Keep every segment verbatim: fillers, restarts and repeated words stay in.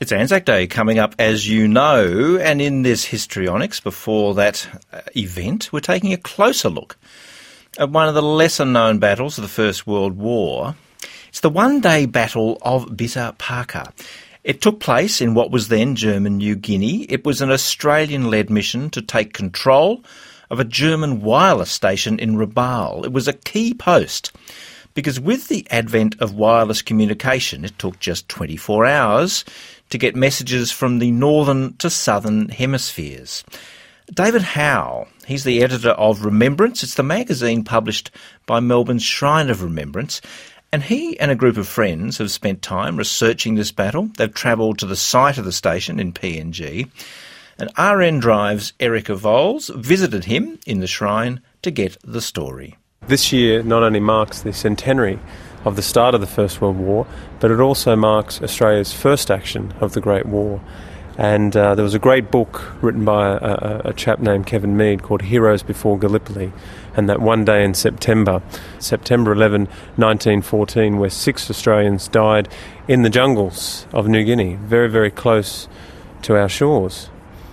It's Anzac Day coming up, as you know, and in this Histrionics, before that uh, event, we're taking a closer look at one of the lesser-known battles of the First World War. It's the one-day Battle of Bitter Parka. It took place in what was then German New Guinea. It was an Australian-led mission to take control of a German wireless station in Rabaul. It was a key post because with the advent of wireless communication, it took just twenty-four hours to get messages from the northern to southern hemispheres. David Howe, he's the editor of Remembrance. It's the magazine published by Melbourne's Shrine of Remembrance. And he and a group of friends have spent time researching this battle. They've travelled to the site of the station in P N G. And R N Drive's Erica Voles visited him in the Shrine to get the story. This year not only marks the centenary of the start of the First World War, but it also marks Australia's first action of the Great War. And uh, there was a great book written by a, a, a chap named Kevin Mead called Heroes Before Gallipoli, and that one day in September, September eleventh, nineteen fourteen, where six Australians died in the jungles of New Guinea, very, very close to our shores.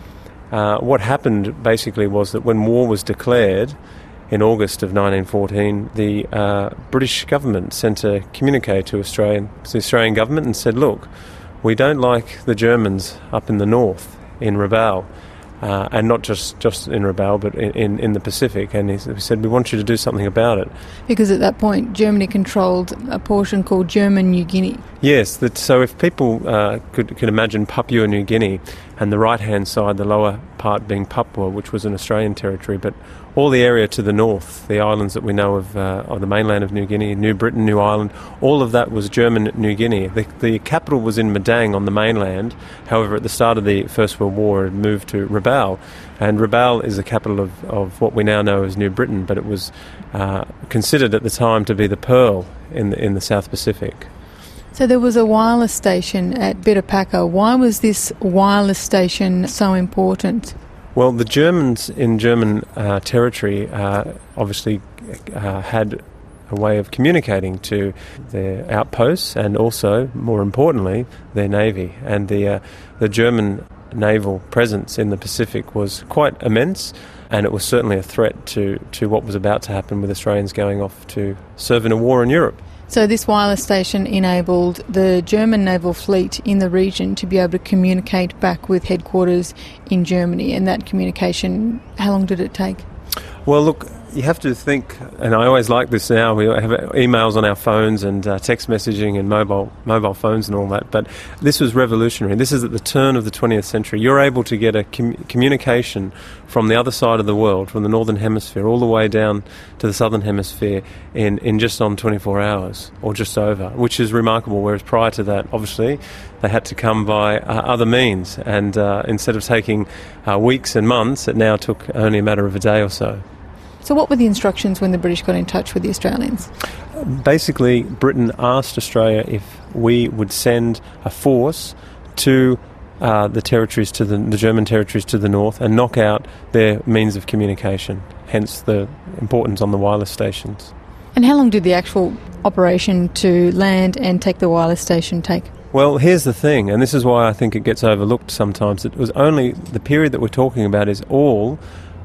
Uh, what happened basically was that when war was declared in August of nineteen fourteen, the uh, British government sent a communique to, Australian, to the Australian government and said, look, we don't like the Germans up in the north, in Rabaul, uh, and not just, just in Rabaul, but in, in, in the Pacific. And he said, we want you to do something about it. Because at that point, Germany controlled a portion called German New Guinea. Yes, that, so if people uh, could, could imagine Papua New Guinea, and the right-hand side, the lower part being Papua, which was an Australian territory, but all the area to the north, the islands that we know of, uh, of the mainland of New Guinea, New Britain, New Ireland, all of that was German New Guinea. The, the capital was in Madang on the mainland. However, at the start of the First World War, it moved to Rabaul, and Rabaul is the capital of, of what we now know as New Britain, but it was uh, considered at the time to be the pearl in the, in the South Pacific. So there was a wireless station at Bitter Parka. Why was this wireless station so important? Well, the Germans in German uh, territory uh, obviously uh, had a way of communicating to their outposts and also, more importantly, their navy. And the uh, the German naval presence in the Pacific was quite immense, and it was certainly a threat to, to what was about to happen with Australians going off to serve in a war in Europe. So this wireless station enabled the German naval fleet in the region to be able to communicate back with headquarters in Germany. And that communication, how long did it take? Well, look, you have to think, and I always like this now, we have emails on our phones and uh, text messaging and mobile mobile phones and all that, but this was revolutionary. This is at the turn of the twentieth century. You're able to get a com- communication from the other side of the world, from the northern hemisphere, all the way down to the southern hemisphere in, in just on twenty-four hours, or just over, which is remarkable, whereas prior to that, obviously, they had to come by uh, other means, and uh, instead of taking uh, weeks and months, it now took only a matter of a day or so. So what were the instructions when the British got in touch with the Australians? Basically, Britain asked Australia if we would send a force to uh, the territories, to the, the German territories to the north, and knock out their means of communication, hence the importance on the wireless stations. And how long did the actual operation to land and take the wireless station take? Well, here's the thing, and this is why I think it gets overlooked sometimes. It was only, the period that we're talking about is all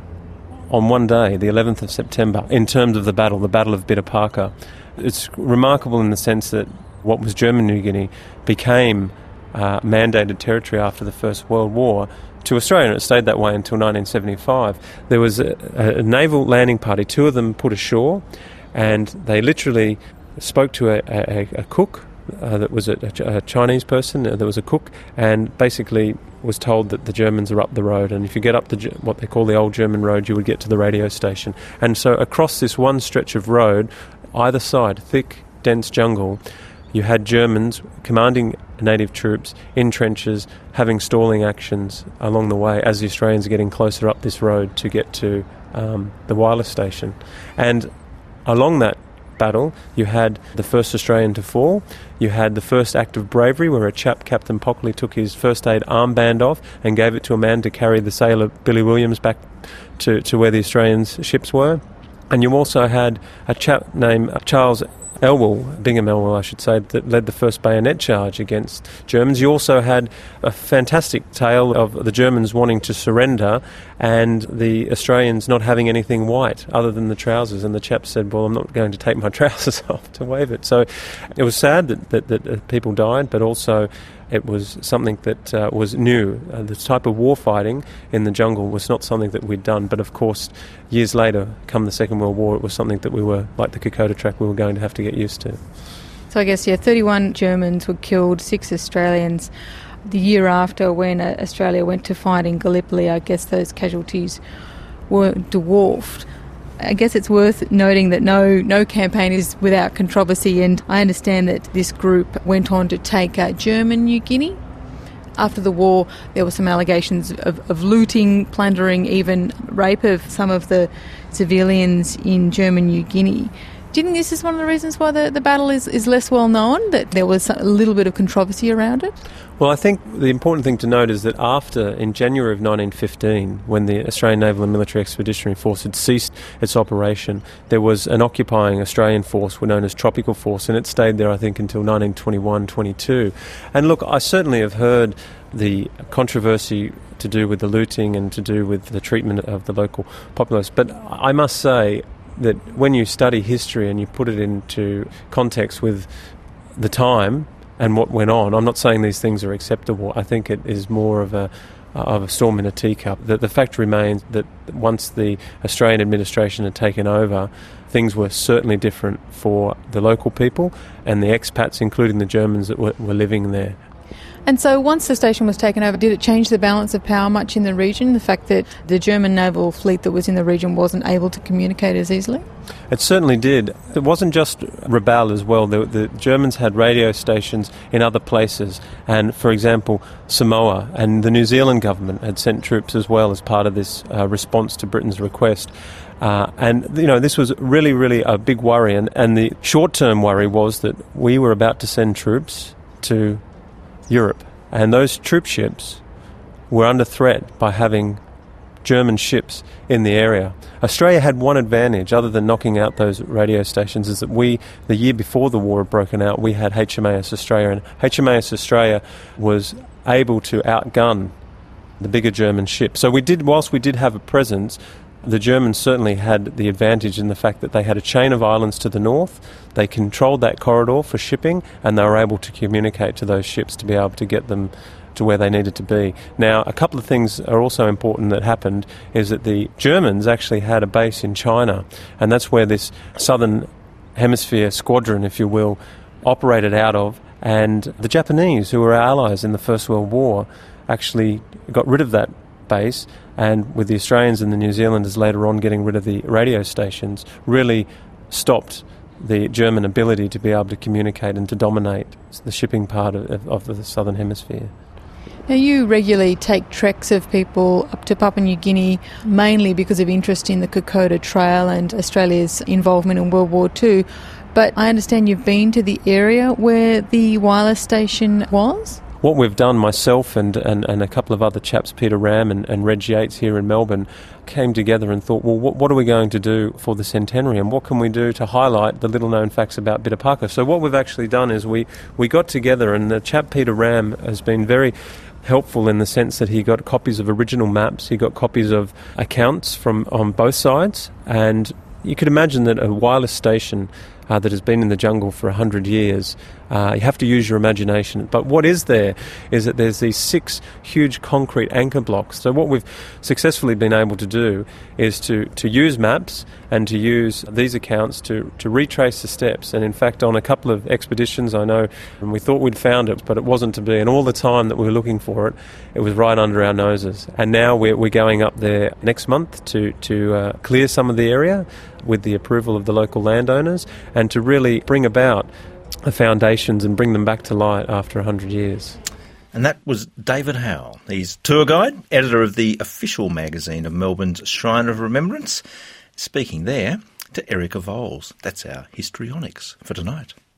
on one day, the eleventh of September, in terms of the battle, the Battle of Bitter Parka. It's remarkable in the sense that what was German New Guinea became uh, mandated territory after the First World War to Australia, and it stayed that way until nineteen seventy-five. There was a, a naval landing party, two of them put ashore, and they literally spoke to a, a, a cook uh, that was a, a Chinese person, uh, there was a cook, and basically was told that the Germans are up the road, and if you get up the what they call the old German road, you would get to the radio station. And so across this one stretch of road, either side, thick, dense jungle, you had Germans commanding native troops in trenches, having stalling actions along the way as the Australians are getting closer up this road to get to um, the wireless station. And along that battle, you had the first Australian to fall, you had the first act of bravery where a chap, Captain Pockley, took his first aid armband off and gave it to a man to carry the sailor Billy Williams back to, to where the Australians' ships were. And you also had a chap named Charles Elwell, Bingham Elwell, I should say, that led the first bayonet charge against Germans. You also had a fantastic tale of the Germans wanting to surrender and the Australians not having anything white other than the trousers. And the chap said, well, I'm not going to take my trousers off to wave it. So it was sad that, that, that people died, but also it was something that uh, was new. Uh, the type of war fighting in the jungle was not something that we'd done. But of course, years later, come the Second World War, it was something that we were, like the Kokoda track, we were going to have to get used to. So I guess, yeah, thirty-one Germans were killed, six Australians. The year after, when uh, Australia went to fight in Gallipoli, I guess those casualties were dwarfed. I guess it's worth noting that no no campaign is without controversy, and I understand that this group went on to take uh, German New Guinea. After the war, there were some allegations of, of looting, plundering, even rape of some of the civilians in German New Guinea. Do you think this is one of the reasons why the, the battle is, is less well known, that there was a little bit of controversy around it? Well, I think the important thing to note is that after, in January of nineteen fifteen, when the Australian Naval and Military Expeditionary Force had ceased its operation, there was an occupying Australian force known as Tropical Force, and it stayed there, I think, until nineteen twenty-one twenty-two. And look, I certainly have heard the controversy to do with the looting and to do with the treatment of the local populace, but I must say that when you study history and you put it into context with the time and what went on, I'm not saying these things are acceptable. I think it is more of a of a storm in a teacup. That the fact remains that once the Australian administration had taken over, things were certainly different for the local people and the expats, including the Germans that were, were living there. And so once the station was taken over, did it change the balance of power much in the region, the fact that the German naval fleet that was in the region wasn't able to communicate as easily? It certainly did. It wasn't just Rabaul as well. The, the Germans had radio stations in other places, and, for example, Samoa, and the New Zealand government had sent troops as well as part of this uh, response to Britain's request. Uh, and, you know, this was really, really a big worry, and, and the short-term worry was that we were about to send troops to Europe, and those troop ships were under threat by having German ships in the area. Australia had one advantage, other than knocking out those radio stations, is that we, the year before the war had broken out, we had H M A S Australia, and H M A S Australia was able to outgun the bigger German ships. So we did, whilst we did have a presence, the Germans certainly had the advantage in the fact that they had a chain of islands to the north, they controlled that corridor for shipping, and they were able to communicate to those ships to be able to get them to where they needed to be. Now, a couple of things are also important that happened, is that the Germans actually had a base in China, and that's where this Southern Hemisphere squadron, if you will, operated out of, and the Japanese, who were our allies in the First World War, actually got rid of that base, and with the Australians and the New Zealanders later on getting rid of the radio stations, really stopped the German ability to be able to communicate and to dominate the shipping part of, of the Southern Hemisphere. Now, you regularly take treks of people up to Papua New Guinea, mainly because of interest in the Kokoda Trail and Australia's involvement in World War Two, but I understand you've been to the area where the wireless station was? What we've done, myself and, and, and a couple of other chaps, Peter Ram and, and Reg Yates here in Melbourne, came together and thought, well, what, what are we going to do for the centenary, and what can we do to highlight the little-known facts about Bitapaka? So what we've actually done is we, we got together, and the chap Peter Ram has been very helpful in the sense that he got copies of original maps, he got copies of accounts from on both sides, and you could imagine that a wireless station Uh, that has been in the jungle for a hundred years. Uh, you have to use your imagination. But what is there is that there's these six huge concrete anchor blocks. So what we've successfully been able to do is to, to use maps and to use these accounts to, to retrace the steps. And in fact, on a couple of expeditions, I know, and we thought we'd found it, but it wasn't to be. And all the time that we were looking for it, it was right under our noses. And now we're, we're going up there next month to, to uh, clear some of the area with the approval of the local landowners, and to really bring about the foundations and bring them back to light after one hundred years. And that was David Howell. He's tour guide, editor of the official magazine of Melbourne's Shrine of Remembrance, speaking there to Erica Voles. That's our Histrionics for tonight.